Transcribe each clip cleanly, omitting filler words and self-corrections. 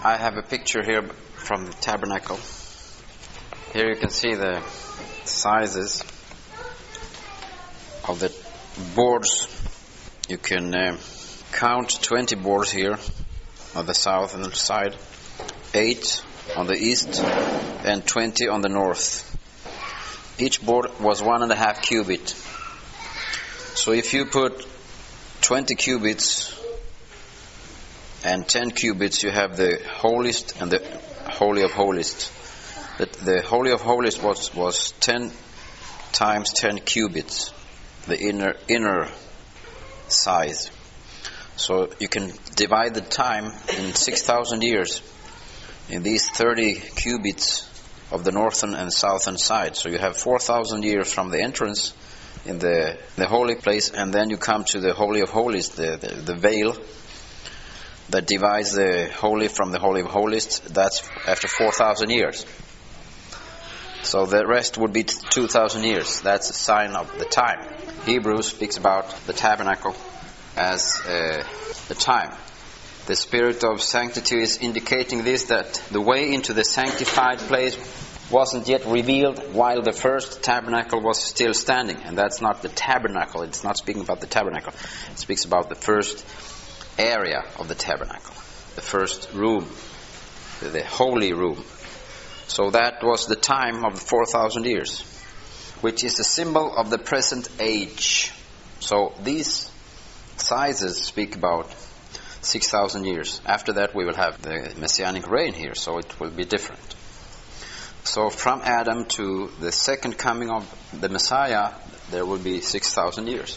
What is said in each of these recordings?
I have a picture here from the tabernacle. Here you can see the sizes of the boards. You can count 20 boards here on the south and the side, 8 on the east, and 20 on the north. Each board was 1.5 cubit. So if you put 20 cubits and 10 cubits, you have the holiest and the holy of holiest. The holy of holiest was 10 times 10 cubits, the inner size. So you can divide the time in 6,000 years in these 30 cubits of the northern and southern side. So you have 4,000 years from the entrance in the holy place, and then you come to the holy of holies, the veil that divides the holy from the holy of holies. That's after 4,000 years. So the rest would be 2,000 years. That's a sign of the time. Hebrews speaks about the tabernacle as the time. The spirit of sanctity is indicating this, that the way into the sanctified place wasn't yet revealed while the first tabernacle was still standing. And that's not the tabernacle. It's not speaking about the tabernacle. It speaks about the first area of the tabernacle, the first room, the holy room. So that was the time of 4,000 years, which is a symbol of the present age. So these sizes speak about 6,000 years. After that we will have the Messianic reign here, so it will be different. So from Adam to the second coming of the Messiah, there will be 6,000 years.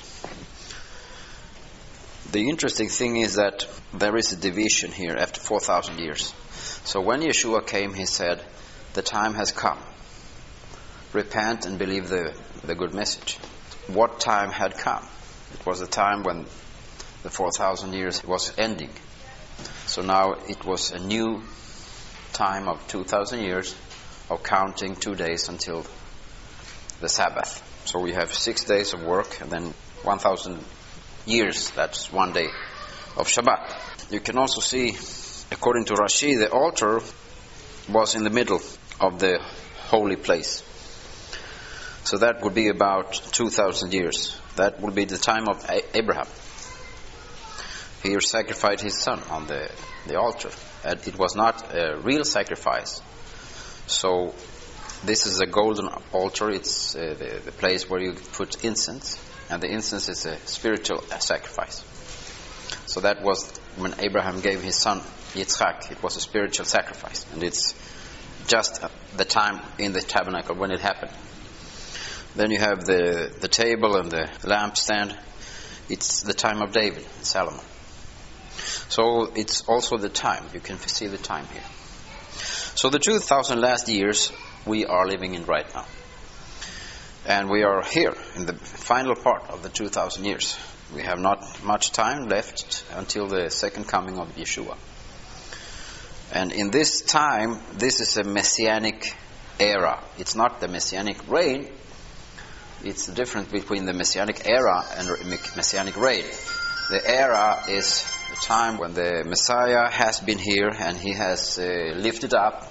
The interesting thing is that there is a division here after 4,000 years. So when Yeshua came, he said, the time has come. Repent and believe the good message. What time had come? It was the time when the 4,000 years was ending. So now it was a new time of 2,000 years of counting 2 days until the Sabbath. So we have 6 days of work and then 1,000 years, that's 1 day of Shabbat. You can also see, according to Rashi, the altar was in the middle of the holy place. So that would be about 2,000 years. That would be the time of Abraham. He sacrificed his son on the altar. And it was not a real sacrifice. So this is a golden altar. It's the place where you put incense. And the incense is a spiritual sacrifice. So that was when Abraham gave his son Yitzchak. It was a spiritual sacrifice. And it's just the time in the tabernacle when it happened. Then you have the table and the lampstand. It's the time of David, Solomon. So it's also the time. You can see the time here. So the 2,000 last years we are living in right now. And we are here in the final part of the 2,000 years. We have not much time left until the second coming of Yeshua. And in this time, this is a messianic era. It's not the messianic reign. It's the difference between the messianic era and messianic reign. The era is the time when the Messiah has been here and he has lifted up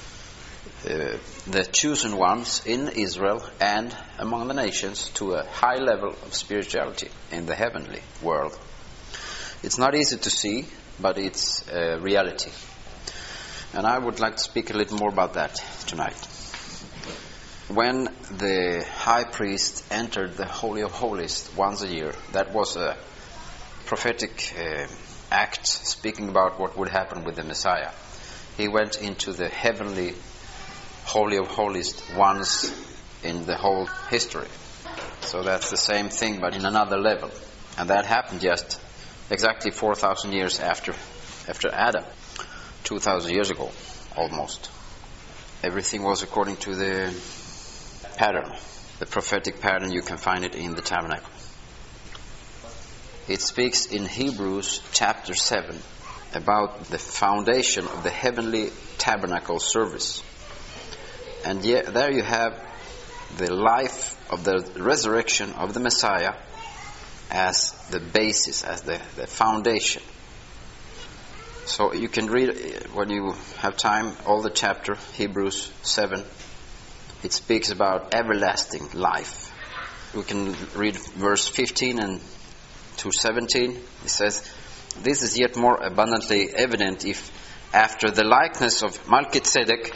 the chosen ones in Israel and among the nations to a high level of spirituality in the heavenly world. It's not easy to see, but it's a reality. And I would like to speak a little more about that tonight. When the high priest entered the Holy of Holies once a year, that was a prophetic act speaking about what would happen with the Messiah. He went into the heavenly Holy of Holies once in the whole history. So that's the same thing, but in another level. And that happened just exactly 4,000 years after Adam. 2,000 years ago, almost. Everything was according to the pattern. The prophetic pattern, you can find it in the tabernacle. It speaks in Hebrews chapter 7 about the foundation of the heavenly tabernacle service. And there you have the life of the resurrection of the Messiah as the basis, as the foundation. So you can read, when you have time, all the chapter, Hebrews 7. It speaks about everlasting life. We can read verse 15 and to 17. It says, "This is yet more abundantly evident if after the likeness of Melchizedek,"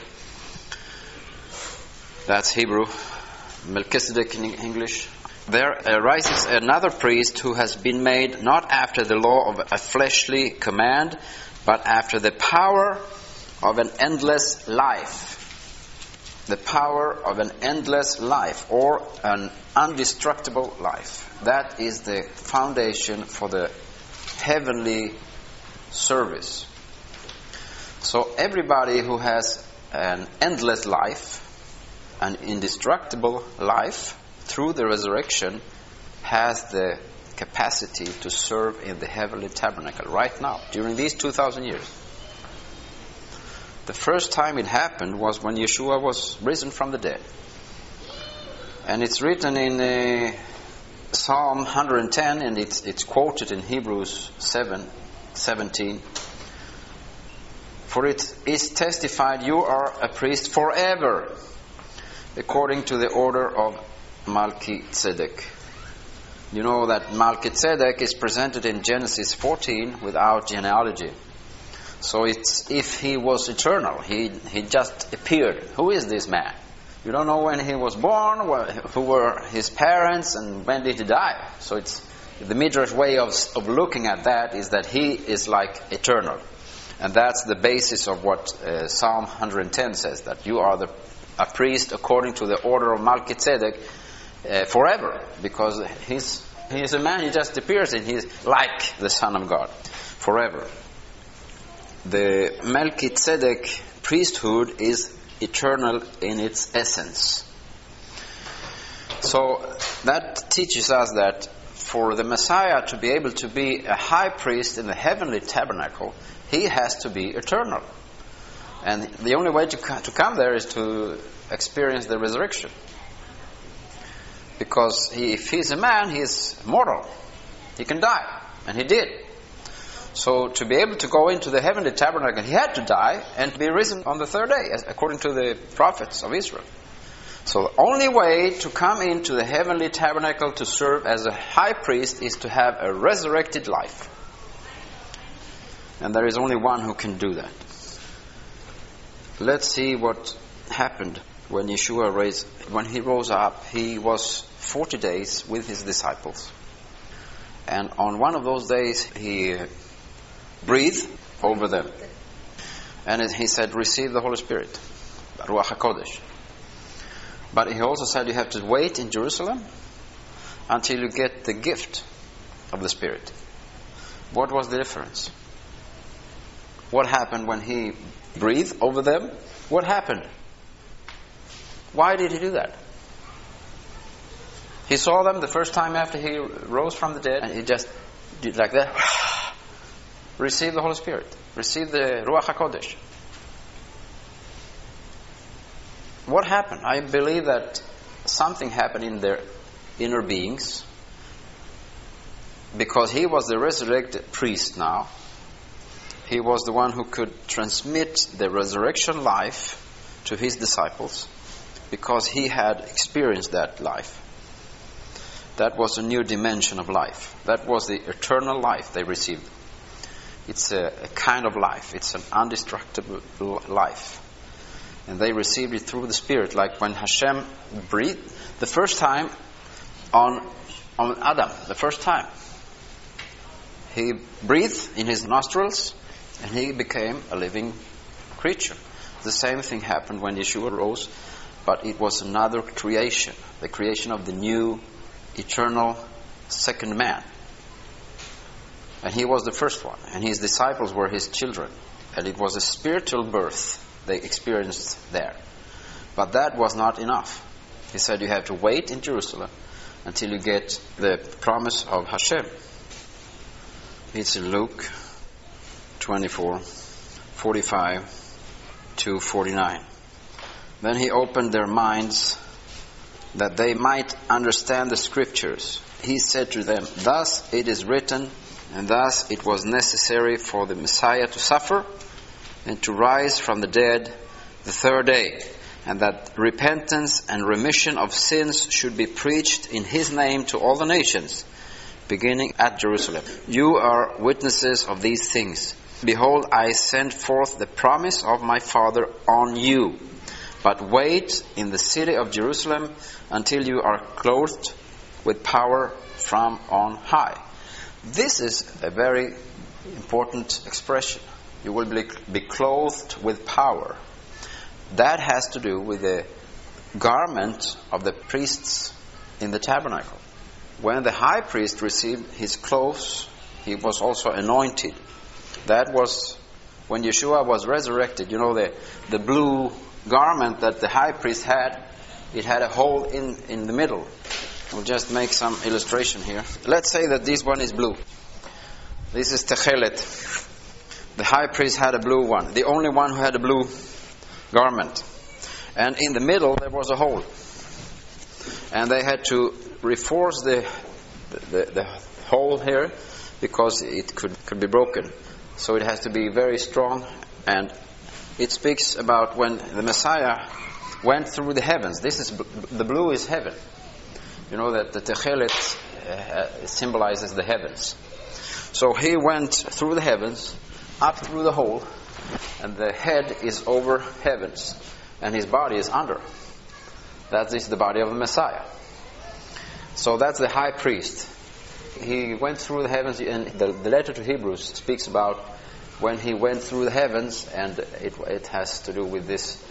that's Hebrew, Melchizedek in English, "there arises another priest who has been made not after the law of a fleshly command, but after the power of an endless life." The power of an endless life, or an indestructible life. That is the foundation for the heavenly service. So everybody who has an endless life, an indestructible life, through the resurrection, has the capacity to serve in the heavenly tabernacle right now, during these 2,000 years. The first time it happened was when Yeshua was risen from the dead. And it's written in Psalm 110, and it's quoted in Hebrews 7:17. "For it is testified, you are a priest forever, according to the order of Melchizedek." You know that Melchizedek is presented in Genesis 14 without genealogy. So it's if he was eternal, he just appeared. Who is this man? You don't know when he was born, who were his parents, and when did he die. So it's the Midrash way of looking at that is that he is like eternal. And that's the basis of what Psalm 110 says, that you are a priest according to the order of Melchizedek forever. Because he's a man, he just appears and he's like the Son of God forever. The Melchizedek priesthood is eternal in its essence. So that teaches us that for the Messiah to be able to be a high priest in the heavenly tabernacle, he has to be eternal. And the only way to come there is to experience the resurrection. Because if he's a man, he's mortal. He can die. And he did. So to be able to go into the heavenly tabernacle, he had to die and be risen on the third day, according to the prophets of Israel. So the only way to come into the heavenly tabernacle to serve as a high priest is to have a resurrected life. And there is only one who can do that. Let's see what happened when Yeshua when he rose up. He was 40 days with his disciples. And on one of those days, he breathed over them. And he said, "Receive the Holy Spirit, Ruach HaKodesh." But he also said you have to wait in Jerusalem until you get the gift of the Spirit. What was the difference? What happened when he breathed over them? What happened? Why did he do that? He saw them the first time after he rose from the dead, and he just did like that. Receive the Holy Spirit. Receive the Ruach HaKodesh. What happened? I believe that something happened in their inner beings, because he was the resurrected priest now. He was the one who could transmit the resurrection life to his disciples, because he had experienced that life. That was a new dimension of life. That was the eternal life they received. It's a kind of life. It's an indestructible life. And they received it through the Spirit, like when Hashem breathed the first time on Adam, the first time. He breathed in his nostrils and he became a living creature. The same thing happened when Yeshua rose, but it was another creation, the creation of the new, eternal second man. And he was the first one, and his disciples were his children. And it was a spiritual birth they experienced there. But that was not enough. He said you have to wait in Jerusalem until you get the promise of Hashem. It's in Luke 24:45 to 49. Then he opened their minds that they might understand the scriptures. He said to them, "Thus it is written And thus it was necessary for the Messiah to suffer and to rise from the dead the third day, and that repentance and remission of sins should be preached in His name to all the nations, beginning at Jerusalem. You are witnesses of these things. Behold, I send forth the promise of my Father on you. But wait in the city of Jerusalem until you are clothed with power from on high. This is a very important expression. You will be clothed with power. That has to do with the garment of the priests in the tabernacle. When the high priest received his clothes, he was also anointed. That was when Yeshua was resurrected. You know, the blue garment that the high priest had, it had a hole in the middle. We'll just make some illustration here. Let's say that this one is blue. This is Techelet. The high priest had a blue one, the only one who had a blue garment. And in the middle there was a hole. And they had to reinforce the hole here because it could be broken. So it has to be very strong. And it speaks about when the Messiah went through the heavens. The blue is heaven. You know that the Techelet symbolizes the heavens. So he went through the heavens, up through the hole, and the head is over heavens, and his body is under. That is the body of the Messiah. So that's the high priest. He went through the heavens, and the letter to Hebrews speaks about when he went through the heavens, and it has to do with this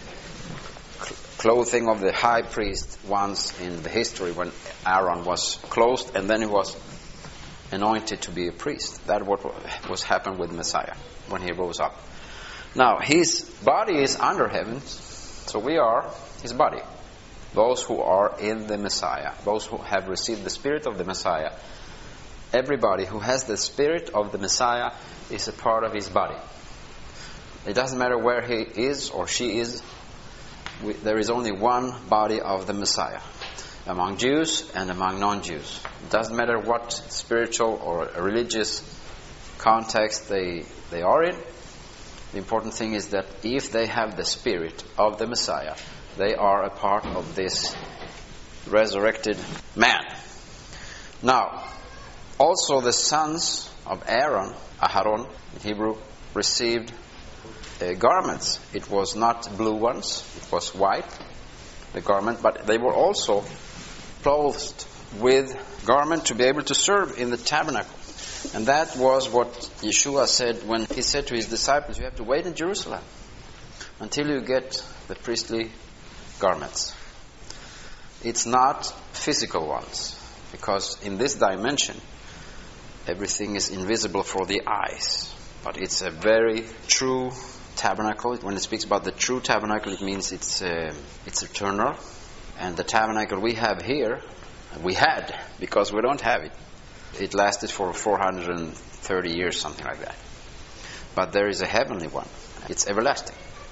clothing of the high priest once in the history when Aaron was clothed and then he was anointed to be a priest. That what was happened with Messiah when he rose up. Now, his body is under heaven, so we are his body. Those who are in the Messiah, those who have received the Spirit of the Messiah, everybody who has the Spirit of the Messiah is a part of his body. It doesn't matter where he is or she is. There is only one body of the Messiah, among Jews and among non-Jews. It doesn't matter what spiritual or religious context they are in. The important thing is that if they have the Spirit of the Messiah, they are a part of this resurrected man. Now, also the sons of Aaron, Aharon in Hebrew, received garments. It was not blue ones, it was white, the garment, but they were also clothed with garment to be able to serve in the tabernacle. And that was what Yeshua said when he said to his disciples, you have to wait in Jerusalem until you get the priestly garments. It's not physical ones, because in this dimension everything is invisible for the eyes. But it's a very true tabernacle. When it speaks about the true tabernacle, it means it's eternal. And the tabernacle we have here, we had, because we don't have it. It lasted for 430 years, something like that. But there is a heavenly one. It's everlasting.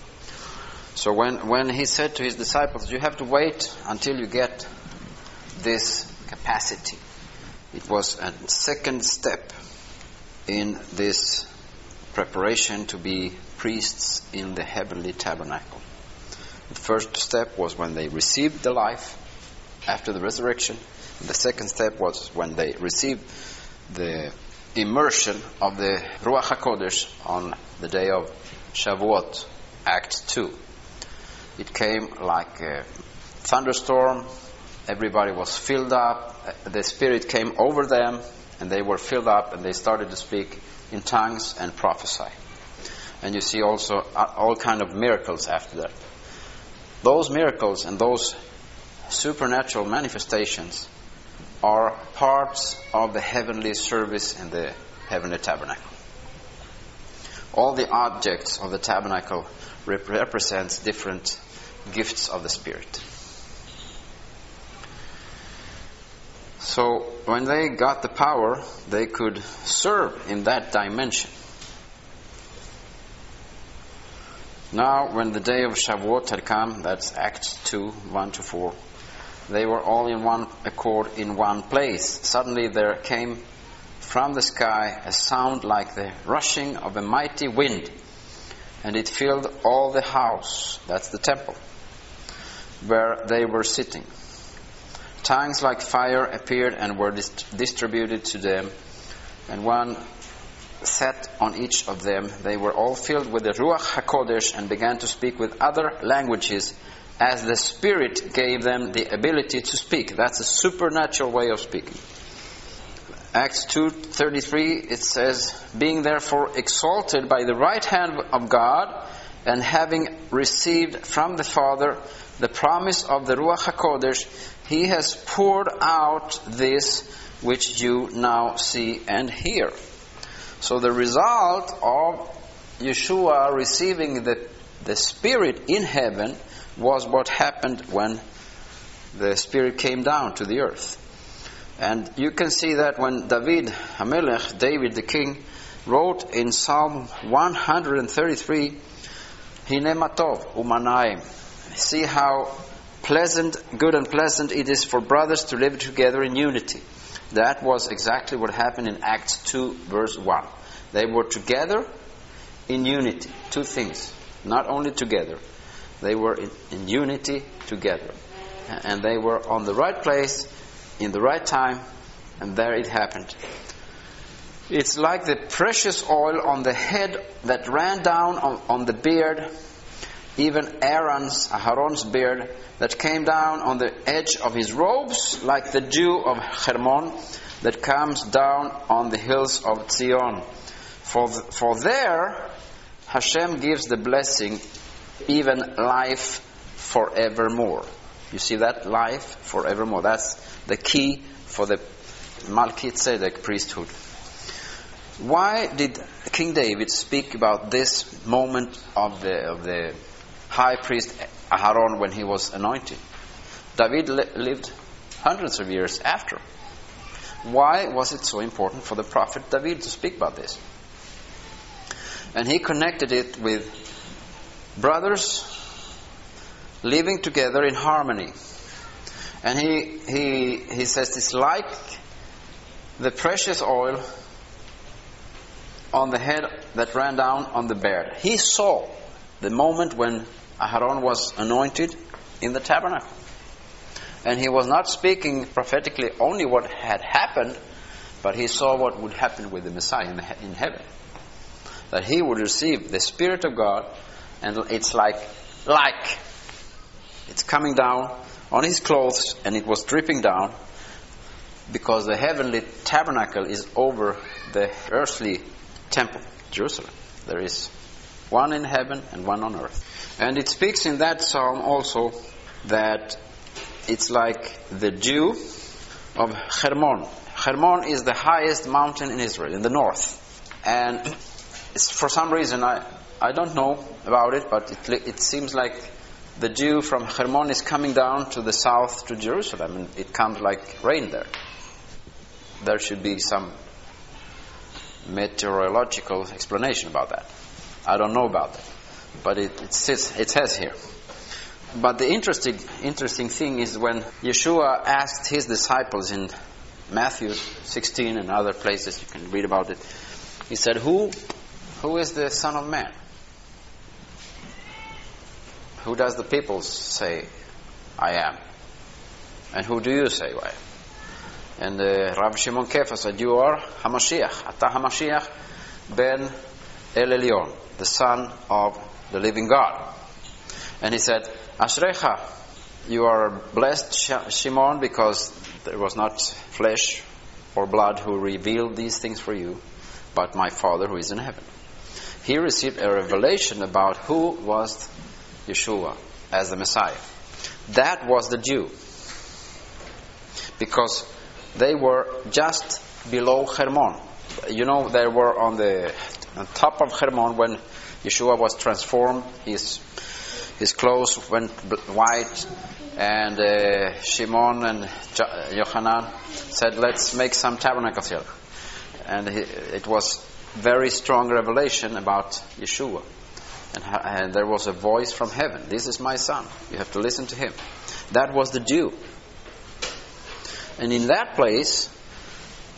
So when he said to his disciples, you have to wait until you get this capacity. It was a second step in this preparation to be priests in the heavenly tabernacle. The first step was when they received the life after the resurrection. The second step was when they received the immersion of the Ruach HaKodesh on the day of Shavuot, Act 2. It came like a thunderstorm. Everybody was filled up. The Spirit came over them, and they were filled up, and they started to speak in tongues and prophesy. And you see also all kind of miracles after that. Those miracles and those supernatural manifestations are parts of the heavenly service in the heavenly tabernacle. All the objects of the tabernacle represents different gifts of the Spirit. So when they got the power, they could serve in that dimension. Now, when the day of Shavuot had come, that's Acts 2, 1-4, they were all in one accord in one place. Suddenly there came from the sky a sound like the rushing of a mighty wind, and it filled all the house, that's the temple, where they were sitting. Tongues like fire appeared and were distributed to them, and one sat on each of them. They were all filled with the Ruach HaKodesh and began to speak with other languages as the Spirit gave them the ability to speak. That's a supernatural way of speaking. Acts 2:33, it says, being therefore exalted by the right hand of God, and having received from the Father the promise of the Ruach HaKodesh, He has poured out this which you now see and hear. So the result of Yeshua receiving the Spirit in heaven was what happened when the Spirit came down to the earth. And you can see that when David HaMelech, David the king, wrote in Psalm 133, Hine matov umanaim. See how good and pleasant it is for brothers to live together in unity. That was exactly what happened in Acts 2 verse 1. They were together in unity. Two things. Not only together. They were in unity together. And they were on the right place, in the right time, and there it happened. It's like the precious oil on the head that ran down on the beard, even Aaron's beard, that came down on the edge of his robes, like the dew of Hermon that comes down on the hills of Zion. For there Hashem gives the blessing, even life forevermore. You see that? Life forevermore. That's the key for the Melchizedek priesthood. Why did King David speak about this moment of the high priest Aharon when he was anointed? David lived hundreds of years after. Why was it so important for the prophet David to speak about this? And he connected it with brothers living together in harmony. And he says it's like the precious oil on the head that ran down on the beard. He saw the moment when Aharon was anointed in the tabernacle. And he was not speaking prophetically only what had happened, but he saw what would happen with the Messiah in heaven. That he would receive the Spirit of God, and it's like it's coming down on his clothes, and it was dripping down, because the heavenly tabernacle is over the earthly temple, Jerusalem. There is one in heaven and one on earth. And it speaks in that psalm also that it's like the dew of Hermon. Hermon is the highest mountain in Israel, in the north. And it's, for some reason, I don't know about it, but it seems like the dew from Hermon is coming down to the south to Jerusalem, and it comes like rain there. There should be some meteorological explanation about that. I don't know about that, but it says here. But the interesting thing is when Yeshua asked his disciples in Matthew 16 and other places, you can read about it. He said, Who is the Son of Man? Who does the people say I am? And who do you say I am? And Rav Shimon Kefa said, you are HaMashiach. Ata HaMashiach ben El Elyon, the Son of the living God. And he said, Ashrecha, you are blessed, Shimon, because there was not flesh or blood who revealed these things for you, but my Father who is in heaven. He received a revelation about who was Yeshua as the Messiah. That was the Jew. Because they were just below Hermon. You know, they were on top of Hermon when Yeshua was transformed. His clothes went white, and Shimon and Yochanan said, let's make some tabernacles here. And it was very strong revelation about Yeshua. And there was a voice from heaven. This is my son. You have to listen to him. That was the Jew. And in that place,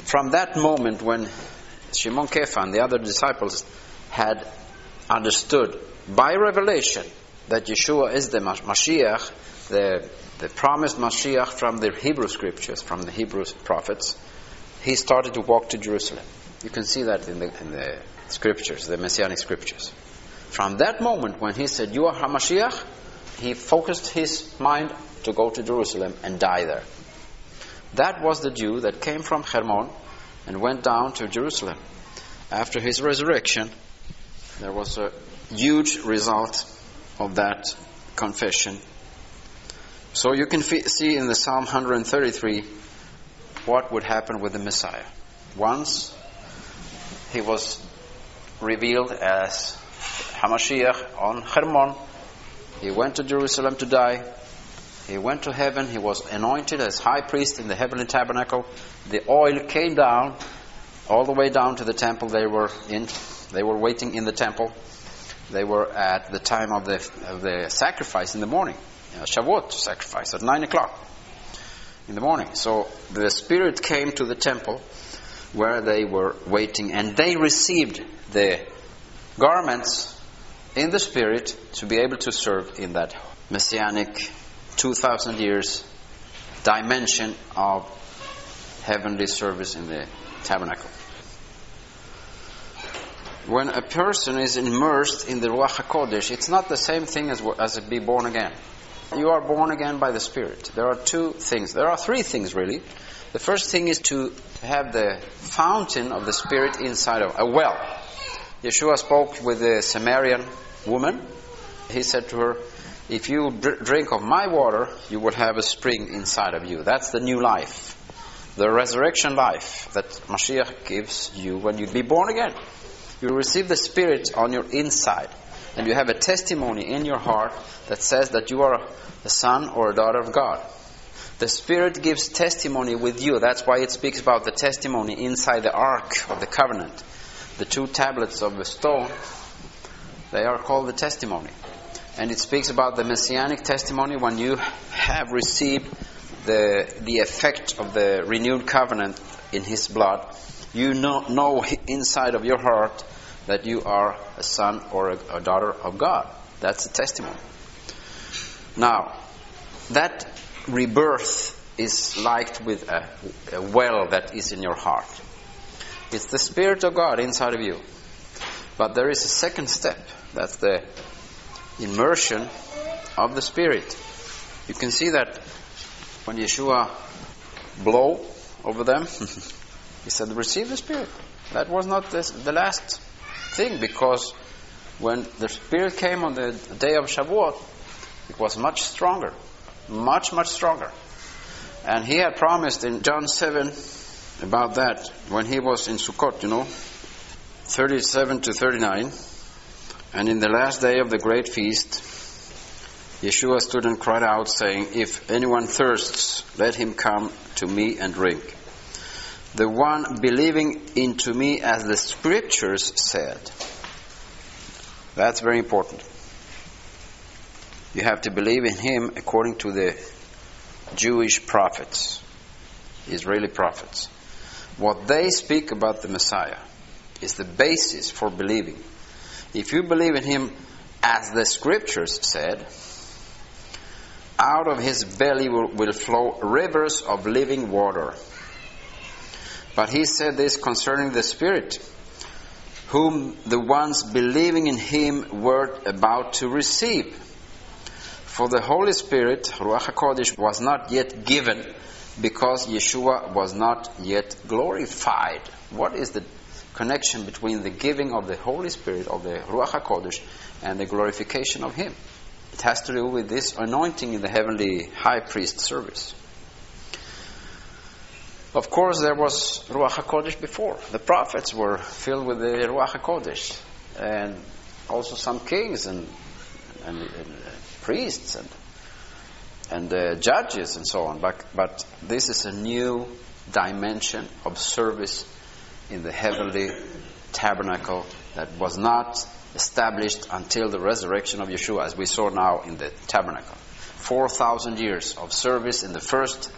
From that moment when Shimon Kefa and the other disciples had understood by revelation that Yeshua is the Mashiach, the promised Mashiach from the Hebrew scriptures, from the Hebrew prophets, he started to walk to Jerusalem. You can see that in the scriptures, the Messianic scriptures. From that moment when he said, "You are HaMashiach," he focused his mind to go to Jerusalem and die there. That was the Jew that came from Hermon and went down to Jerusalem. After his resurrection, there was a huge result of that confession. So you can see in the Psalm 133 what would happen with the Messiah. Once he was revealed as HaMashiach on Hermon, he went to Jerusalem to die. He went to heaven. He was anointed as high priest in the heavenly tabernacle. The oil came down all the way down to the temple they were in. They were waiting in the temple. They were at the time of the sacrifice in the morning. Shavuot sacrifice at 9 o'clock in the morning. So the Spirit came to the temple where they were waiting, and they received the garments in the Spirit to be able to serve in that Messianic 2,000 years dimension of heavenly service in the tabernacle. When a person is immersed in the Ruach HaKodesh, it's not the same thing as be born again. You are born again by the Spirit. There are two things. There are three things, really. The first thing is to have the fountain of the Spirit inside of a well. Yeshua spoke with the Samaritan woman. He said to her, "If you drink of my water, you will have a spring inside of you." That's the new life. The resurrection life that Mashiach gives you when you be born again. You receive the Spirit on your inside. And you have a testimony in your heart that says that you are a son or a daughter of God. The Spirit gives testimony with you. That's why it speaks about the testimony inside the Ark of the Covenant. The two tablets of the stone, they are called the testimony. And it speaks about the Messianic testimony when you have received the effect of the renewed covenant in His blood. You know inside of your heart that you are a son or a daughter of God. That's a testimony. Now, that rebirth is like with a well that is in your heart. It's the Spirit of God inside of you. But there is a second step. That's the immersion of the Spirit. You can see that when Yeshua blew over them, He said, "Receive the Spirit." That was not the last thing, because when the Spirit came on the day of Shavuot, it was much stronger. Much, much stronger. And He had promised in John 7 about that when He was in Sukkot, 37 to 39. "And in the last day of the great feast, Yeshua stood and cried out, saying, 'If anyone thirsts, let him come to me and drink. The one believing into me, as the Scriptures said.'" That's very important. You have to believe in Him according to the Jewish prophets, Israeli prophets. What they speak about the Messiah is the basis for believing. If you believe in Him as the Scriptures said, out of His belly will flow rivers of living water. But He said this concerning the Spirit, whom the ones believing in Him were about to receive. For the Holy Spirit, Ruach HaKodesh, was not yet given because Yeshua was not yet glorified. What is the connection between the giving of the Holy Spirit, of the Ruach HaKodesh, and the glorification of Him? It has to do with this anointing in the heavenly high priest service. Of course, there was Ruach HaKodesh before. The prophets were filled with the Ruach HaKodesh. And also some kings and priests and judges and so on. But this is a new dimension of service in the heavenly tabernacle that was not established until the resurrection of Yeshua, as we saw now in the tabernacle. 4,000 years of service in the first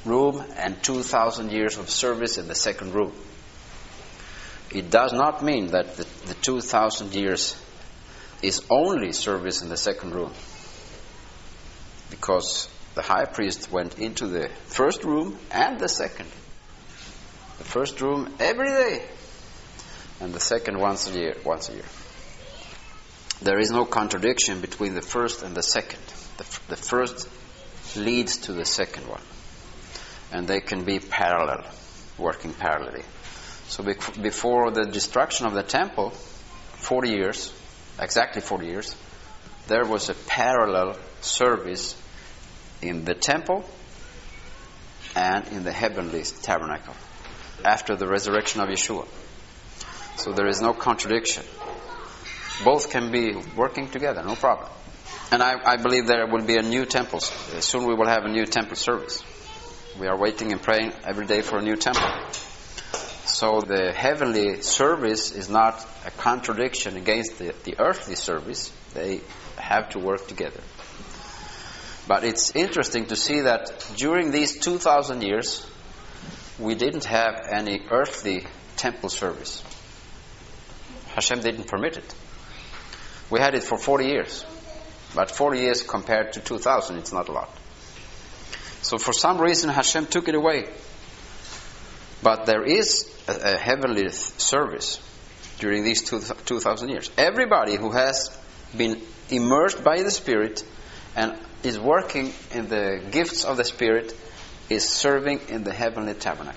room and 2,000 years of service in the second room. It does not mean that the 2,000 years is only service in the second room, because the high priest went into the first room and the second. The first room every day, and the second once a year. There is no contradiction between the first and the second. The first leads to the second one, and they can be parallel, working parallelly. So before the destruction of the temple, 40 years, exactly 40 years, there was a parallel service in the temple and in the heavenly tabernacle after the resurrection of Yeshua. So there is no contradiction. Both can be working together, no problem. And I believe there will be a new temple. Soon we will have a new temple service. We are waiting and praying every day for a new temple. So the heavenly service is not a contradiction against the earthly service. They have to work together. But it's interesting to see that during these 2,000 years, we didn't have any earthly temple service. Hashem didn't permit it. We had it for 40 years. But 40 years compared to 2,000, it's not a lot. So for some reason, Hashem took it away. But there is a heavenly service during these 2,000 years. Everybody who has been immersed by the Spirit and is working in the gifts of the Spirit is serving in the heavenly tabernacle.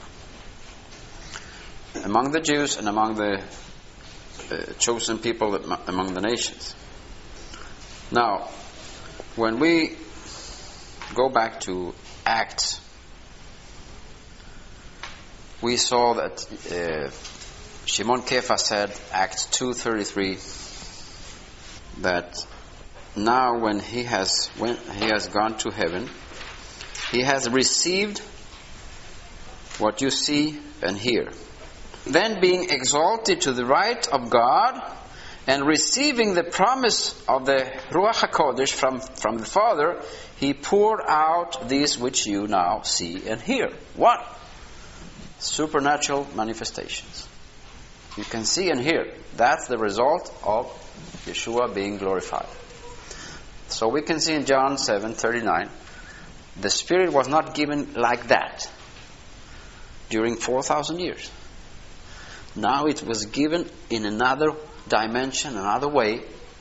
Among the Jews and among the chosen people among the nations. Now, when we go back to Acts, we saw that Shimon Kefa said, Acts 2:33, that now when he has gone to heaven, he has received what you see and hear. Then being exalted to the right of God and receiving the promise of the Ruach HaKodesh from the Father, he poured out this which you now see and hear. What? Supernatural manifestations. You can see and hear. That's the result of Yeshua being glorified. So we can see in John 7:39, the Spirit was not given like that during 4,000 years. Now it was given in another dimension, another way,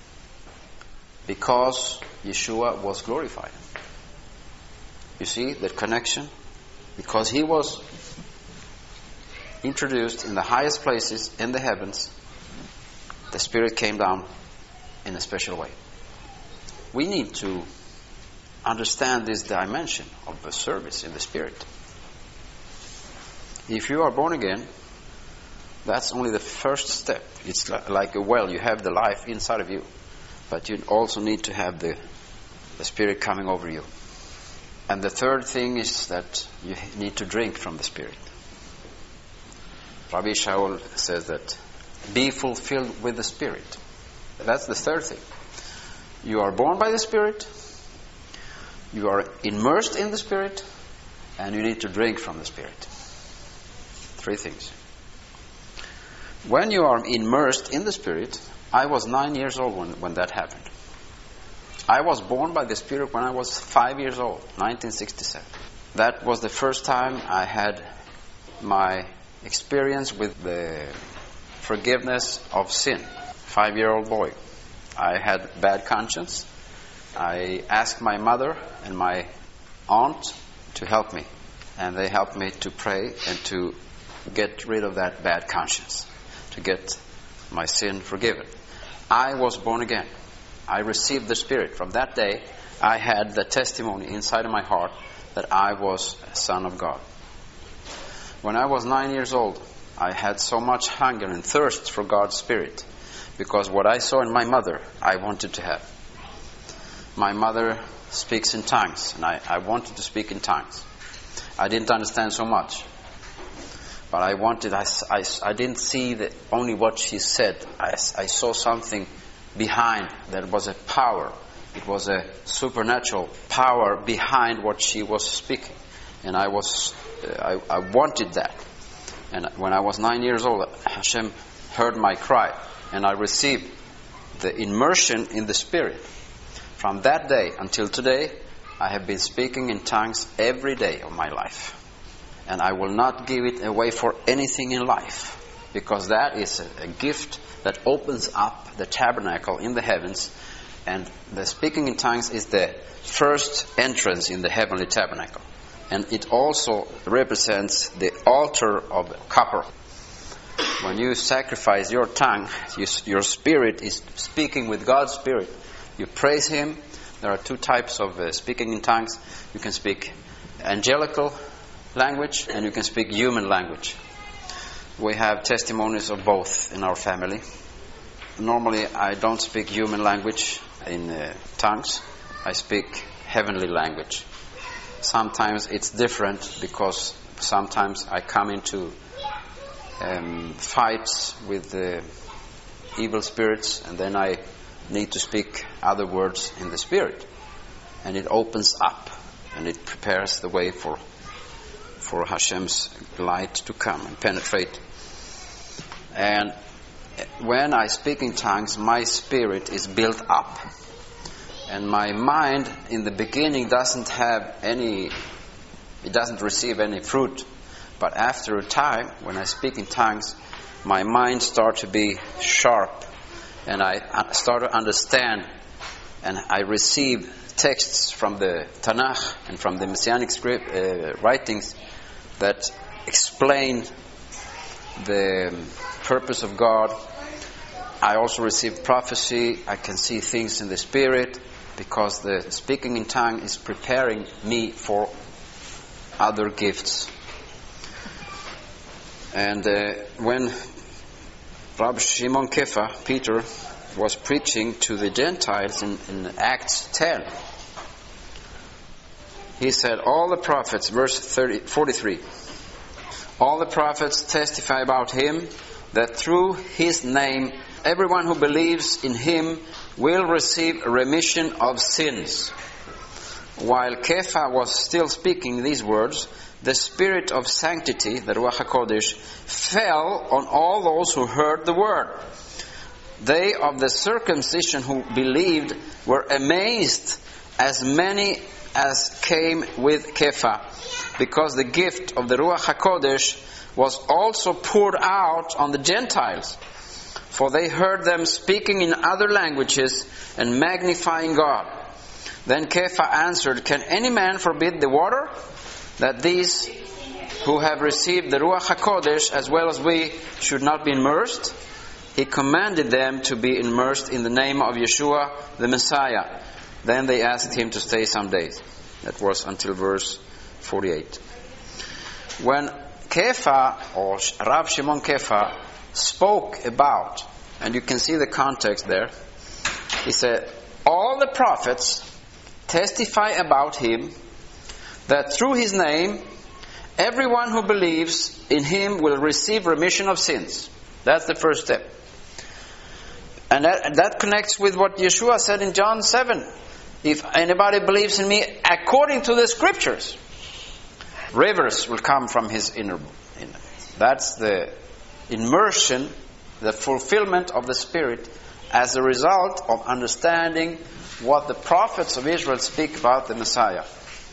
because Yeshua was glorified. You see that connection? Because he was introduced in the highest places in the heavens, the Spirit came down in a special way. We need to understand this dimension of the service in the Spirit. If you are born again, that's only the first step. It's like a well. You have the life inside of you, but you also need to have the Spirit coming over you. And the third thing is that you need to drink from the Spirit. Rabbi Shaul says that, be fulfilled with the Spirit. That's the third thing. You are born by the Spirit, you are immersed in the Spirit, and you need to drink from the Spirit. Three things. When you are immersed in the Spirit, I was 9 years old when that happened. I was born by the Spirit when I was 5 years old, 1967. That was the first time I had my experience with the forgiveness of sin. 5-year-old boy. I had bad conscience. I asked my mother and my aunt to help me. And they helped me to pray and to get rid of that bad conscience, to get my sin forgiven. I was born again. I received the Spirit. From that day, I had the testimony inside of my heart that I was a son of God. When I was 9 years old, I had so much hunger and thirst for God's Spirit, because what I saw in my mother, I wanted to have. My mother speaks in tongues, and I wanted to speak in tongues. I didn't understand so much, but I wanted. I didn't see only what she said. I saw something behind. There was a power. It was a supernatural power behind what she was speaking. And I wanted that. And when I was 9 years old, Hashem heard my cry, and I received the immersion in the Spirit. From that day until today, I have been speaking in tongues every day of my life. And I will not give it away for anything in life, because that is a gift that opens up the tabernacle in the heavens, and the speaking in tongues is the first entrance in the heavenly tabernacle. And it also represents the altar of copper. When you sacrifice your tongue, your spirit is speaking with God's Spirit. You praise Him. There are two types of speaking in tongues. You can speak angelical language and you can speak human language. We have testimonies of both in our family. Normally I don't speak human language in tongues. I speak heavenly language. Sometimes it's different because sometimes I come into fights with the evil spirits, and then I need to speak other words in the Spirit. And it opens up and it prepares the way for Hashem's light to come and penetrate. And when I speak in tongues, my spirit is built up. And my mind in the beginning doesn't receive any fruit. But after a time, when I speak in tongues, my mind starts to be sharp. And I start to understand. And I receive texts from the Tanakh and from the Messianic writings that explain the purpose of God. I also receive prophecy. I can see things in the Spirit, because the speaking in tongue is preparing me for other gifts. And when Rabbi Shimon Kefa, Peter, was preaching to the Gentiles in Acts 10, he said, all the prophets, verse 43, all the prophets testify about Him, that through His name everyone who believes in Him will receive a remission of sins. While Kefa was still speaking these words, the Spirit of sanctity, the Ruach HaKodesh, fell on all those who heard the word. They of the circumcision who believed were amazed, as many as came with Kefa, because the gift of the Ruach HaKodesh was also poured out on the Gentiles. For they heard them speaking in other languages and magnifying God. Then Kefa answered, can any man forbid the water, that these who have received the Ruach HaKodesh as well as we should not be immersed? He commanded them to be immersed in the name of Yeshua the Messiah. Then they asked him to stay some days. That was until verse 48. When Kefa, or Rav Shimon Kefa, spoke about, and you can see the context there, he said, all the prophets testify about Him, that through His name everyone who believes in Him will receive remission of sins. That's the first step. And that connects with what Yeshua said in John 7. If anybody believes in me according to the Scriptures, rivers will come from his inner. That's the immersion, the fulfillment of the Spirit as a result of understanding what the prophets of Israel speak about the Messiah.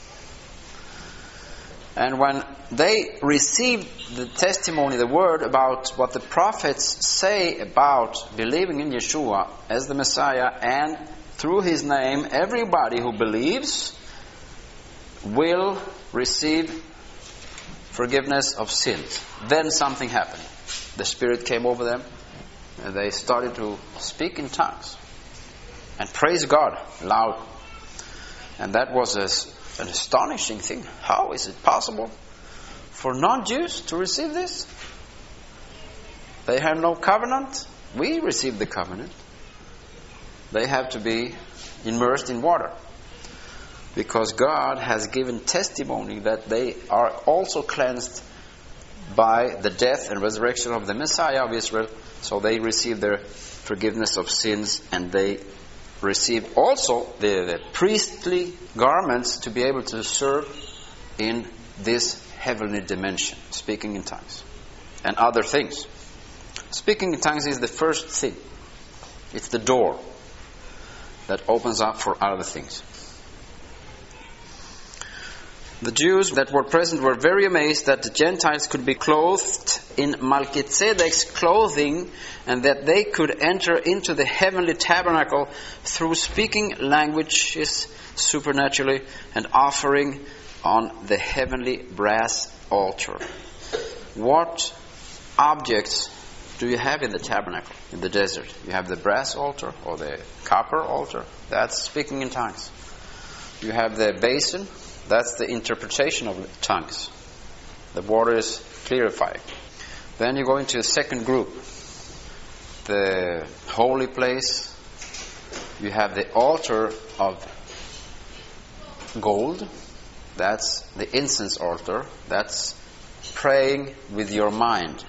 And when they received the testimony, the word about what the prophets say about believing in Yeshua as the Messiah, and through His name everybody who believes will receive forgiveness of sins. Then something happened. The Spirit came over them and they started to speak in tongues and praise God loud. And that was an astonishing thing. How is it possible for non-Jews to receive this? They have no covenant. We receive the covenant. They have to be immersed in water, because God has given testimony that they are also cleansed by the death and resurrection of the Messiah of Israel. So they receive their forgiveness of sins, and they receive also the priestly garments to be able to serve in this heavenly dimension, speaking in tongues, and other things. Speaking in tongues is the first thing. It's the door that opens up for other things. The Jews that were present were very amazed that the Gentiles could be clothed in Melchizedek's clothing, and that they could enter into the heavenly tabernacle through speaking languages supernaturally and offering on the heavenly brass altar. What objects do you have in the tabernacle, in the desert? You have the brass altar or the copper altar. That's speaking in tongues. You have the basin. That's the interpretation of tongues. The water is clarified. Then you go into a second group. The holy place. You have the altar of gold. That's the incense altar. That's praying with your mind.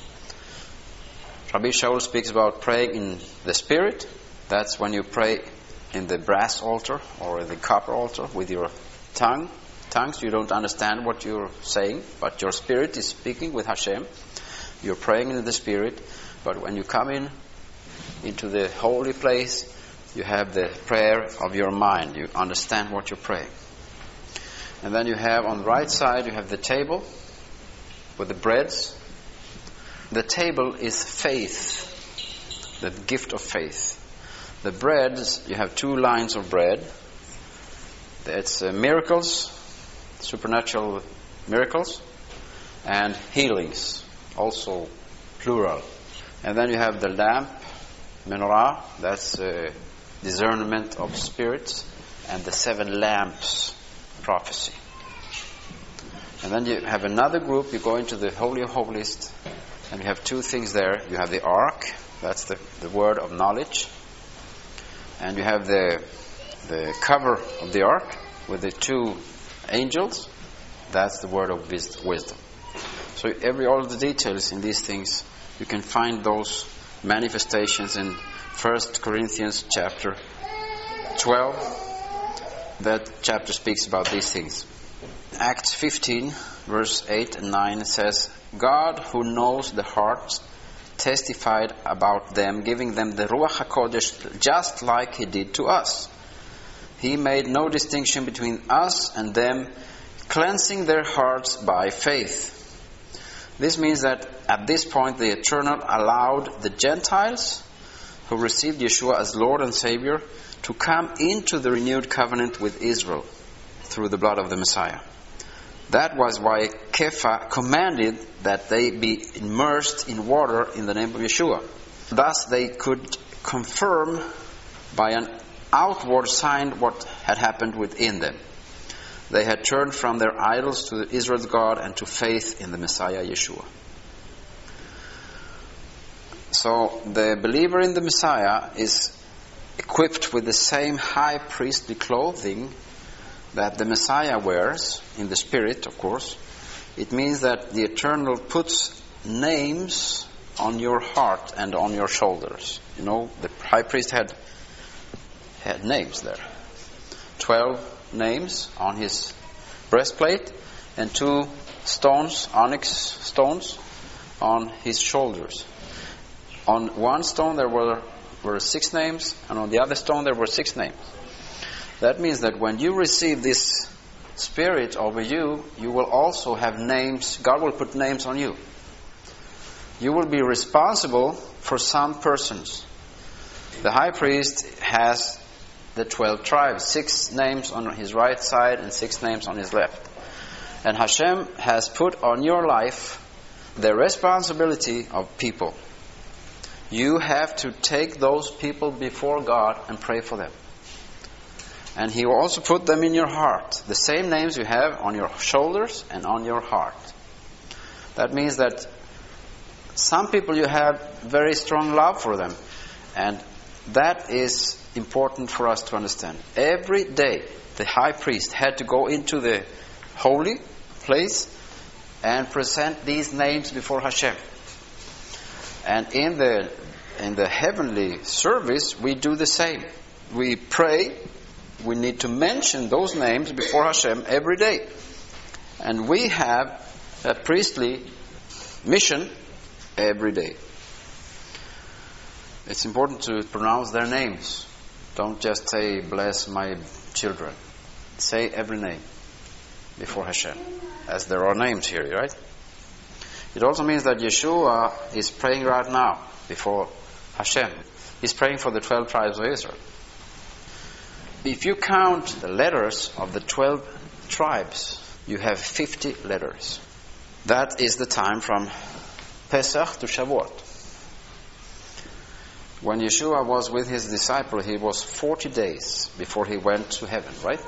Rabbi Shaul speaks about praying in the Spirit. That's when you pray in the brass altar or the copper altar with your tongues. You don't understand what you're saying, but your spirit is speaking with Hashem. You're praying in the Spirit, but when you come into the holy place, you have the prayer of your mind. You understand what you're praying. And then you have on the right side, you have the table with the breads. The table is faith, the gift of faith. The breads, you have two lines of bread. It's miracles, supernatural miracles, and healings, also plural. And then you have the lamp, menorah, that's discernment of spirits, and the 7 lamps, prophecy. And then you have another group, you go into the Holy of Holies, and you have 2 things there. You have the ark, that's the word of knowledge, and you have the cover of the ark with the 2 angels. That's the word of wisdom. So all of the details in these things, you can find those manifestations in 1 Corinthians chapter 12. That chapter speaks about these things. Acts 15, verse 8 and 9 says, God who knows the hearts testified about them, giving them the Ruach HaKodesh just like He did to us. He made no distinction between us and them, cleansing their hearts by faith. This means that at this point the Eternal allowed the Gentiles who received Yeshua as Lord and Savior to come into the renewed covenant with Israel through the blood of the Messiah. That was why Kepha commanded that they be immersed in water in the name of Yeshua. Thus they could confirm by an outward sign what had happened within them. They had turned from their idols to Israel's God and to faith in the Messiah Yeshua. So the believer in the Messiah is equipped with the same high priestly clothing that the Messiah wears, in the Spirit, of course. It means that the Eternal puts names on your heart and on your shoulders. You know, the high priest had names there. 12 names on his breastplate and 2 stones, onyx stones, on his shoulders. On one stone there were 6 names, and on the other stone there were 6 names. That means that when you receive this Spirit over you, you will also have names. God will put names on you. You will be responsible for some persons. The high priest has the 12 tribes, 6 names on his right side and 6 names on his left. And Hashem has put on your life the responsibility of people. You have to take those people before God and pray for them. And He will also put them in your heart. The same names you have on your shoulders and on your heart. That means that some people you have very strong love for them. And that is important for us to understand. Every day the high priest had to go into the holy place and present these names before Hashem. And in the heavenly service we do the same. We pray. We need to mention those names before Hashem every day. And we have a priestly mission every day. It's important to pronounce their names. Don't just say, bless my children. Say every name before Hashem, as there are names here, right? It also means that Yeshua is praying right now before Hashem. He's praying for the 12 tribes of Israel. If you count the letters of the 12 tribes, you have 50 letters. That is the time from Pesach to Shavuot. When Yeshua was with his disciple, he was 40 days before he went to heaven, right?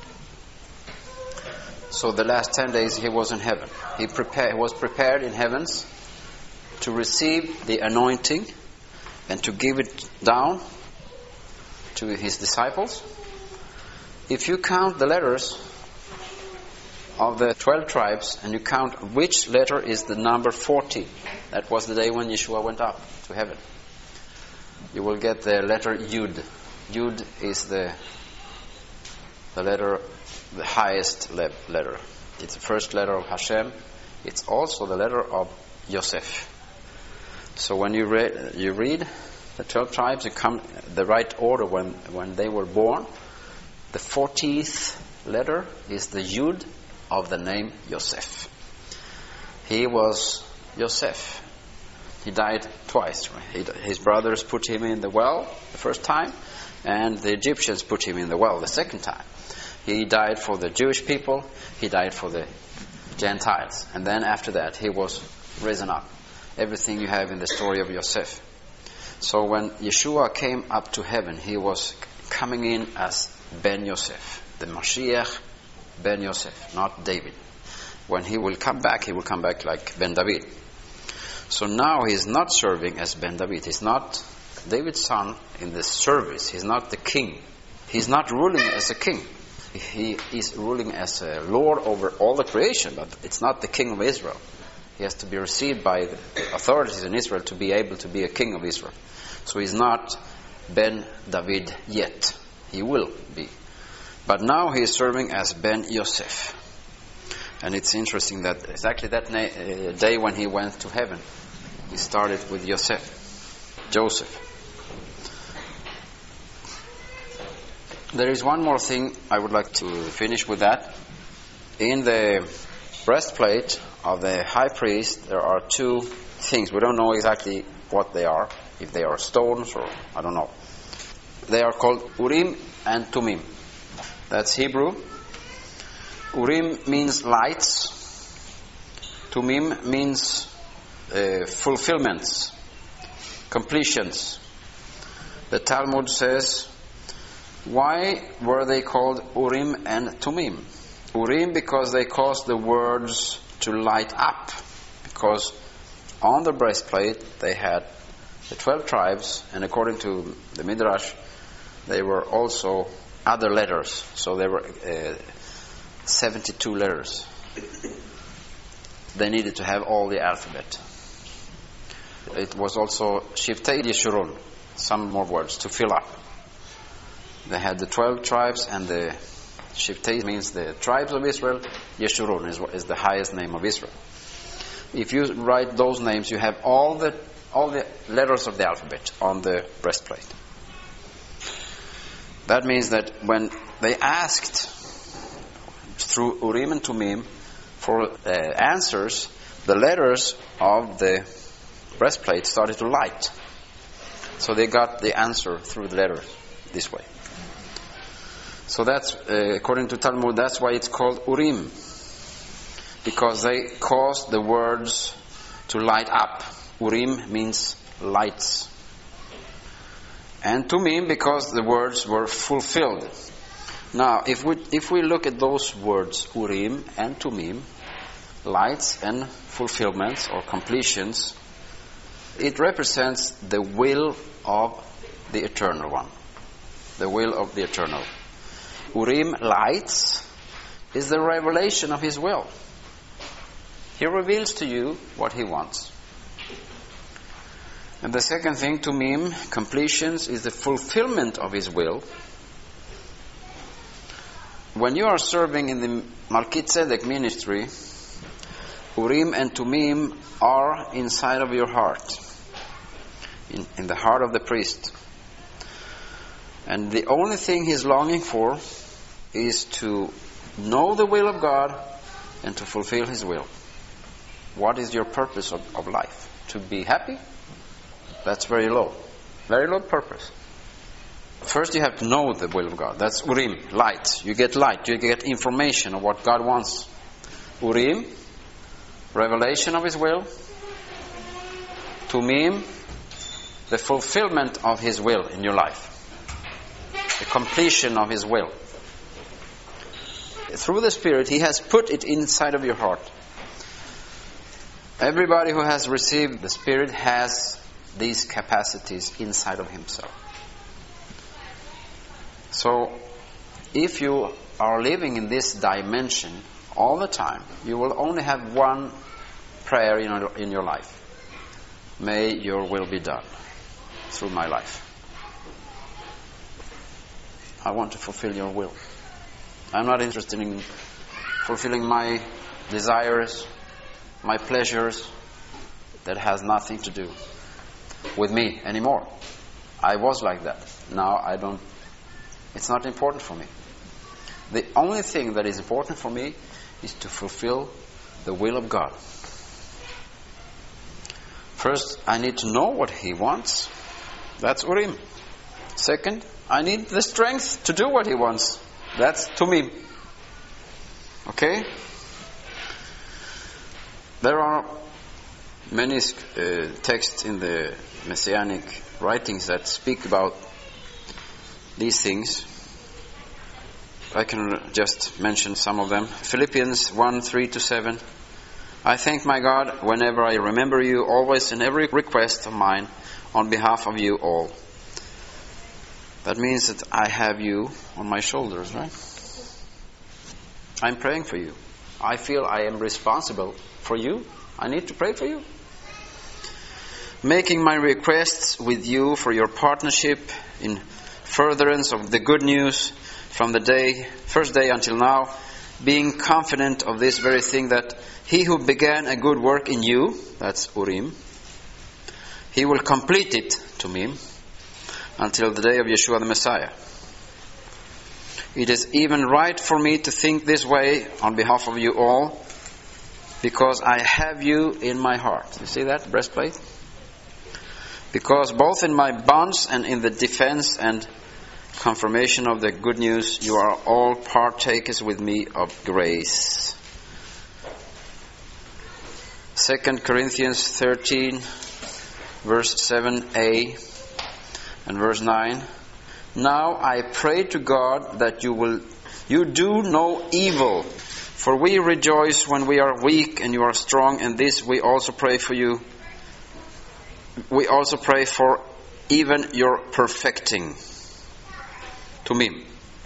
So the last 10 days he was in heaven. He was prepared in heavens to receive the anointing and to give it down to his disciples. If you count the letters of the 12 tribes and you count which letter is the number 40, that was the day when Yeshua went up to heaven, you will get the letter Yud. Yud is the letter, the highest letter. It's the first letter of Hashem. It's also the letter of Yosef. So when you read the 12 tribes, you come the right order when they were born. The 40th letter is the Yud of the name Yosef. He was Yosef. He died twice. His brothers put him in the well the first time, and the Egyptians put him in the well the second time. He died for the Jewish people. He died for the Gentiles. And then after that, he was risen up. Everything you have in the story of Yosef. So when Yeshua came up to heaven, he was coming in as Ben Yosef, the Mashiach Ben Yosef, not David. When he will come back like Ben David. So now he's not serving as Ben David. He's not David's son in the service. He's not the king. He's not ruling as a king. He is ruling as a Lord over all the creation, but it's not the king of Israel. He has to be received by the authorities in Israel to be able to be a king of Israel. So he's not Ben David yet. He will be. But now he is serving as Ben Yosef. And it's interesting that exactly that day when he went to heaven, he started with Joseph. There is one more thing I would like to finish with that. In the breastplate of the high priest, there are two things. We don't know exactly what they are, if they are stones or I don't know. They are called Urim and Tumim. That's Hebrew. Urim means lights. Tumim means fulfillments, completions. The Talmud says, why were they called Urim and Tumim? Urim because they caused the words to light up. Because on the breastplate they had the 12 tribes, and according to the Midrash, they were also other letters. So there were 72 letters. They needed to have all the alphabet. It was also Shiftei Yeshurun, some more words to fill up. They had the 12 tribes, and the Shiftei means the tribes of Israel. Yeshurun is the highest name of Israel. If you write those names, you have all the letters of the alphabet on the breastplate. That means that when they asked through Urim and Tumim for answers, the letters of the breastplate started to light. So they got the answer through the letters this way. So that's, according to Talmud, that's why it's called Urim. Because they caused the words to light up. Urim means lights. And Tumim because the words were fulfilled. Now, if we look at those words, Urim and Tumim, lights and fulfillments or completions, it represents the will of the Eternal One. The will of the Eternal. Urim, lights, is the revelation of His will. He reveals to you what He wants. And the second thing, Tumim, completions, is the fulfillment of His will. when you are serving in the Melchizedek ministry, Urim and Tumim are inside of your heart, in the heart of the priest. And the only thing he's longing for is to know the will of God and to fulfill His will. What is your purpose of life? To be happy? That's very low. Very low purpose. First you have to know the will of God. That's Urim, light. You get light. You get information of what God wants. Urim, revelation of His will. Tumim, the fulfillment of His will in your life. The completion of His will. Through the Spirit, He has put it inside of your heart. Everybody who has received the Spirit has these capacities inside of himself. So, if you are living in this dimension all the time, you will only have one prayer in your life. May your will be done through my life. I want to fulfill your will. I'm not interested in fulfilling my desires, my pleasures. That has nothing to do with me anymore. I was like that. Now I don't. It's not important for me. The only thing that is important for me is to fulfill the will of God. First, I need to know what He wants. That's Urim. Second, I need the strength to do what He wants. That's Tumim. Okay? There are many texts in the Messianic writings that speak about these things. I can just mention some of them. Philippians 1:3-7. I thank my God whenever I remember you, always in every request of mine on behalf of you all. That means that I have you on my shoulders, right? I'm praying for you. I feel I am responsible for you. I need to pray for you. Making my requests with you for your partnership in furtherance of the good news from the first day until now, being confident of this very thing, that He who began a good work in you, that's Urim, He will complete it, Tumim, until the day of Yeshua the Messiah. It is even right for me to think this way on behalf of you all, because I have you in my heart. You see that breastplate? Because both in my bonds and in the defense and confirmation of the good news, you are all partakers with me of grace. 2 Corinthians 13, verse 7a and verse 9. Now I pray to God that you do no evil, for we rejoice when we are weak and you are strong, and this we also pray for you. We also pray for even your perfecting. Tumim.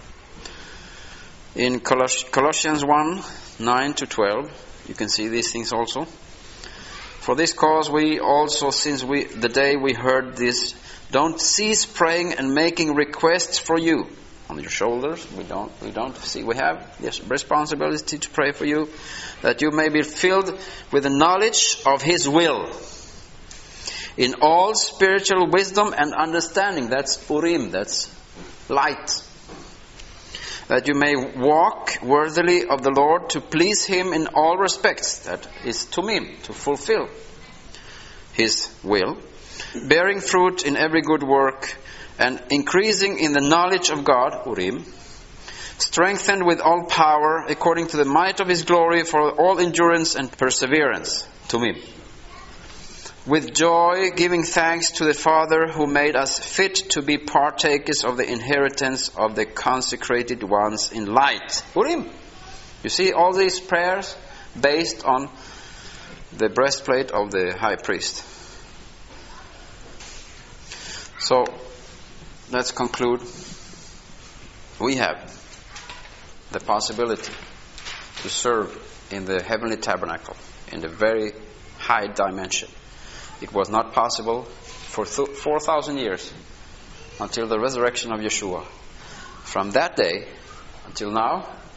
In Colossians 1:9-12, you can see these things also. For this cause we also, since the day we heard this, don't cease praying and making requests for you. On your shoulders, we have this responsibility to pray for you, that you may be filled with the knowledge of His will, in all spiritual wisdom and understanding. That's Urim, that's light. That you may walk worthily of the Lord, to please Him in all respects. That is Tumim, to fulfill His will. Bearing fruit in every good work, and increasing in the knowledge of God, Urim. Strengthened with all power, according to the might of His glory, for all endurance and perseverance, Tumim. With joy, giving thanks to the Father who made us fit to be partakers of the inheritance of the consecrated ones in light. Urim. You see all these prayers based on the breastplate of the high priest. So, let's conclude. We have the possibility to serve in the heavenly tabernacle in the very high dimension. It was not possible for 4,000 years until the resurrection of Yeshua. From that day until now,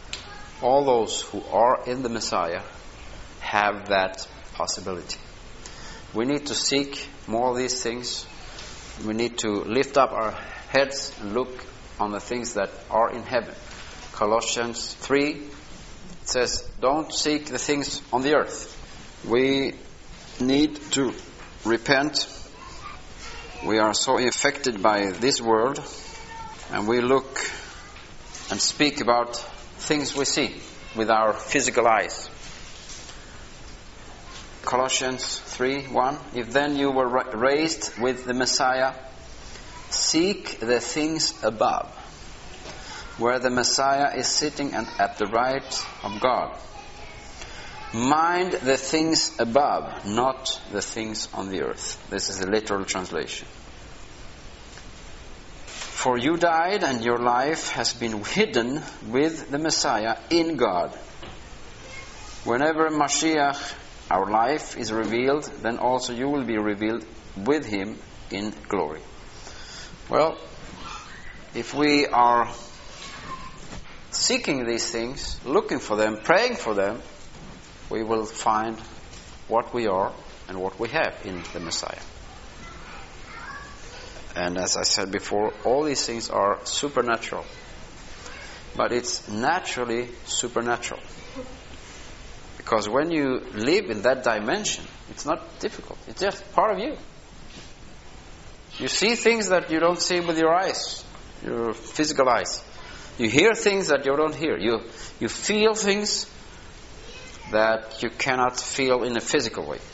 all those who are in the Messiah have that possibility. We need to seek more of these things. We need to lift up our heads and look on the things that are in heaven. Colossians 3, it says, don't seek the things on the earth. We need to repent. We are so affected by this world, and we look and speak about things we see with our physical eyes. Colossians 3:1, if then you were raised with the Messiah, seek the things above, where the Messiah is sitting at the right of God. Mind the things above, not the things on the earth. This is the literal translation. For you died, and your life has been hidden with the Messiah in God. Whenever Mashiach, our life, is revealed, then also you will be revealed with Him in glory. Well, if we are seeking these things, looking for them, praying for them, we will find what we are and what we have in the Messiah. And as I said before, all these things are supernatural. But it's naturally supernatural. Because when you live in that dimension, it's not difficult. It's just part of you. You see things that you don't see with your eyes, your physical eyes. You hear things that you don't hear. You feel things that you cannot feel in a physical way.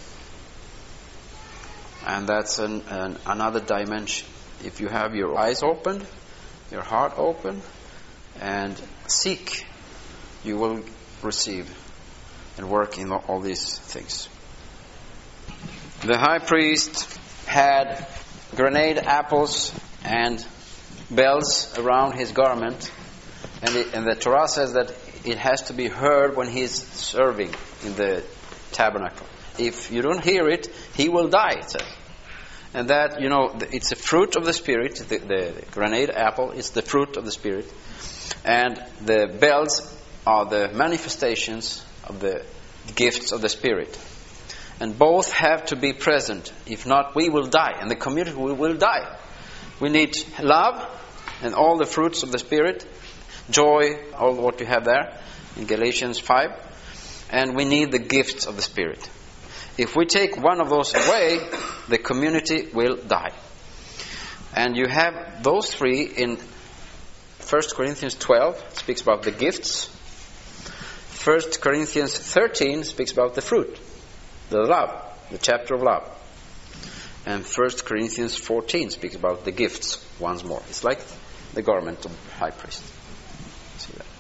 And that's another dimension. If you have your eyes opened, your heart open, and seek, you will receive and work in all these things. The high priest had grenade apples and bells around his garment, and the Torah says that it has to be heard when he's serving in the tabernacle. If you don't hear it, he will die, it says. And that, it's a fruit of the Spirit. The grenade apple is the fruit of the Spirit. And the bells are the manifestations of the gifts of the Spirit. And both have to be present. If not, we will die. And the community will die. We need love and all the fruits of the Spirit. Joy, all what you have there in Galatians 5. And we need the gifts of the Spirit. If we take one of those away, the community will die. And you have those three in 1 Corinthians 12, speaks about the gifts. 1 Corinthians 13 speaks about the fruit, the love, the chapter of love. And 1 Corinthians 14 speaks about the gifts once more. It's like the garment of high priest. See that?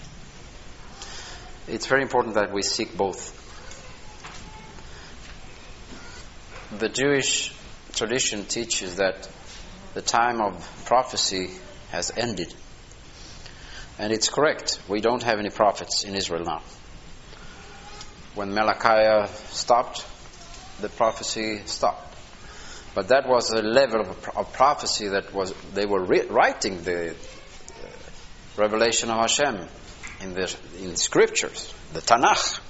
It's very important that we seek both. The Jewish tradition teaches that the time of prophecy has ended. And it's correct. We don't have any prophets in Israel now. When Malachi stopped, the prophecy stopped. But that was a level of prophecy that was they were writing the revelation of Hashem in scriptures, the Tanakh.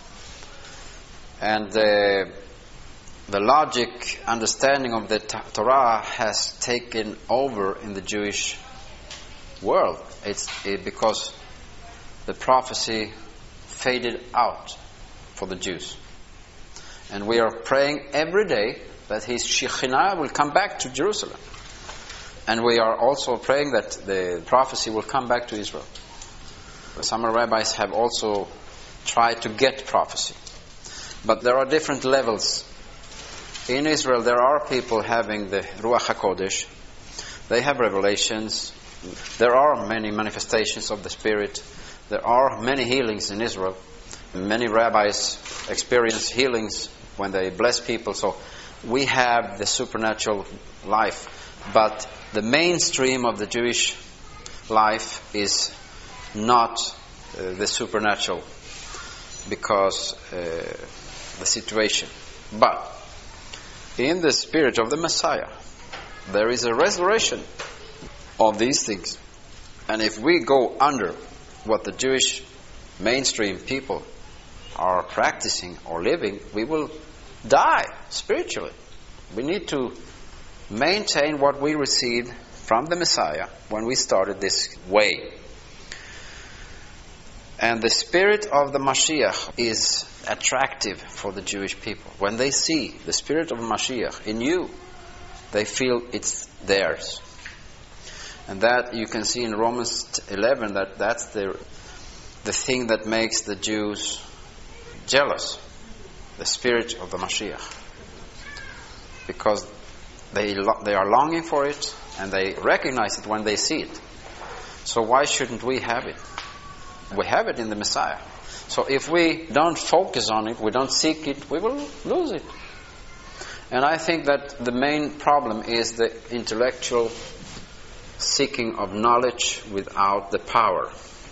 And the logic understanding of the Torah has taken over in the Jewish world. It's because the prophecy faded out for the Jews. And we are praying every day that His Shekhinah will come back to Jerusalem. And we are also praying that the prophecy will come back to Israel. Some rabbis have also tried to get prophecy. But there are different levels. In Israel, there are people having the Ruach HaKodesh. They have revelations. There are many manifestations of the Spirit. There are many healings in Israel. Many rabbis experience healings when they bless people. So we have the supernatural life. But the mainstream of the Jewish life is not the supernatural because the situation. But in the spirit of the Messiah, there is a resurrection of these things. And if we go under what the Jewish mainstream people are practicing or living, we will die spiritually. We need to maintain what we received from the Messiah when we started this way. And the spirit of the Mashiach is attractive for the Jewish people. When they see the spirit of Mashiach in you, they feel it's theirs. And that you can see in Romans 11, that's the thing that makes the Jews jealous, the spirit of the Mashiach. Because they are longing for it, and they recognize it when they see it. So why shouldn't we have it? We have it in the Messiah. So if we don't focus on it, we don't seek it, we will lose it. And I think that the main problem is the intellectual seeking of knowledge without the power.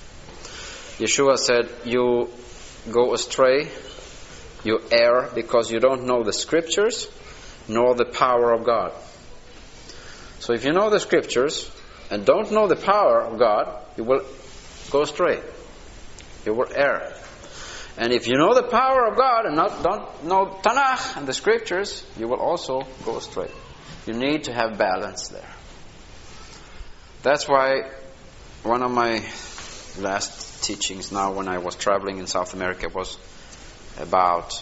Yeshua said, you go astray, you err because you don't know the Scriptures nor the power of God. So if you know the Scriptures and don't know the power of God, you will go astray. You will err. And if you know the power of God and don't know Tanakh and the Scriptures, you will also go astray. You need to have balance there. That's why one of my last teachings now when I was traveling in South America was about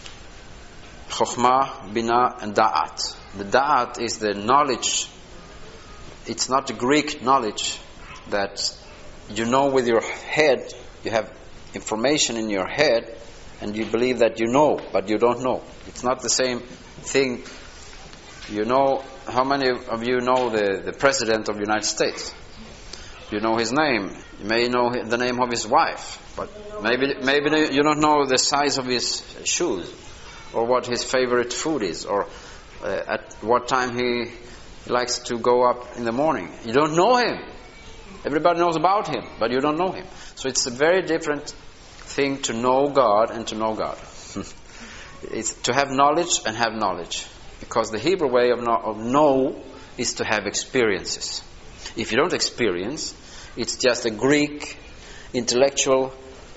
Chokhmah, Binah, and Da'at. The Da'at is the knowledge. It's not the Greek knowledge that you know with your head. You have information in your head and you believe that you know, but you don't know. It's not the same thing. You know, how many of you know the President of the United States? You know his name. You may know the name of his wife, but maybe you don't know the size of his shoes, or what his favorite food is, or at what time he likes to go up in the morning. You don't know him. Everybody knows about him, but you don't know him. So it's a very different thing to know God and to know God. It's to have knowledge and have knowledge. Because the Hebrew way of know is to have experiences. If you don't experience, it's just a Greek intellectual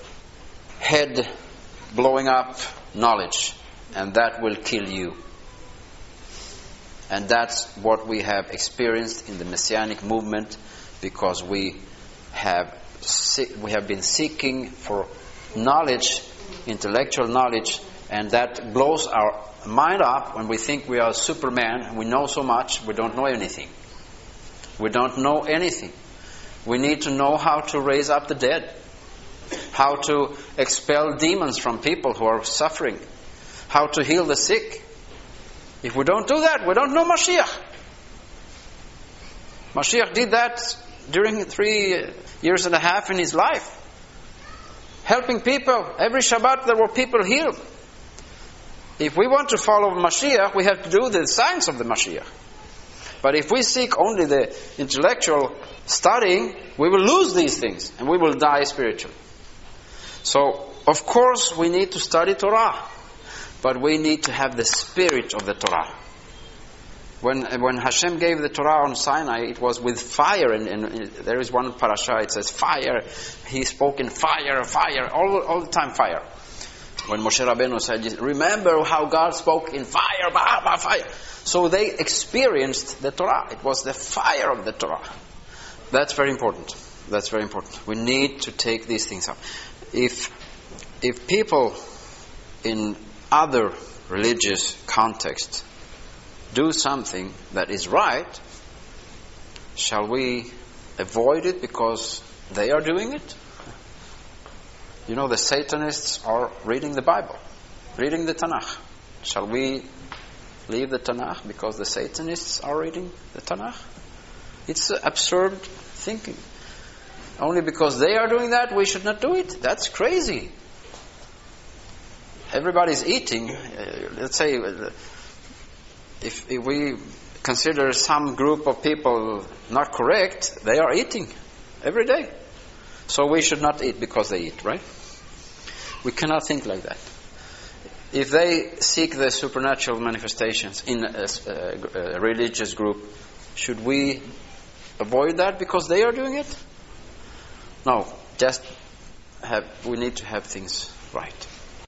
head blowing up knowledge, and that will kill you. And that's what we have experienced in the Messianic movement, because we have been seeking for knowledge, intellectual knowledge, and that blows our mind up when we think we are Superman and we know so much. We don't know anything. We don't know anything. We need to know how to raise up the dead, how to expel demons from people who are suffering, how to heal the sick. If we don't do that, we don't know Mashiach. Mashiach did that during 3 years and a half in his life, helping people. Every Shabbat there were people healed. If we want to follow Mashiach, we have to do the signs of the Mashiach. But if we seek only the intellectual studying, we will lose these things and we will die spiritually. So, of course, we need to study Torah, but we need to have the spirit of the Torah. When Hashem gave the Torah on Sinai, it was with fire, and there is one parasha, it says fire. He spoke in fire, all the time fire. When Moshe Rabbeinu said, remember how God spoke in fire, fire. So they experienced the Torah. It was the fire of the Torah. That's very important. That's very important. We need to take these things up. If people in other religious contexts do something that is right, shall we avoid it because they are doing it? You know, the Satanists are reading the Bible, reading the Tanakh. Shall we leave the Tanakh because the Satanists are reading the Tanakh? It's absurd thinking. Only because they are doing that, we should not do it. That's crazy. Everybody's eating. Let's say, if we consider some group of people not correct, they are eating every day. So we should not eat because they eat, right? We cannot think like that. If they seek the supernatural manifestations in a religious group, should we avoid that because they are doing it? No. we need to have things right.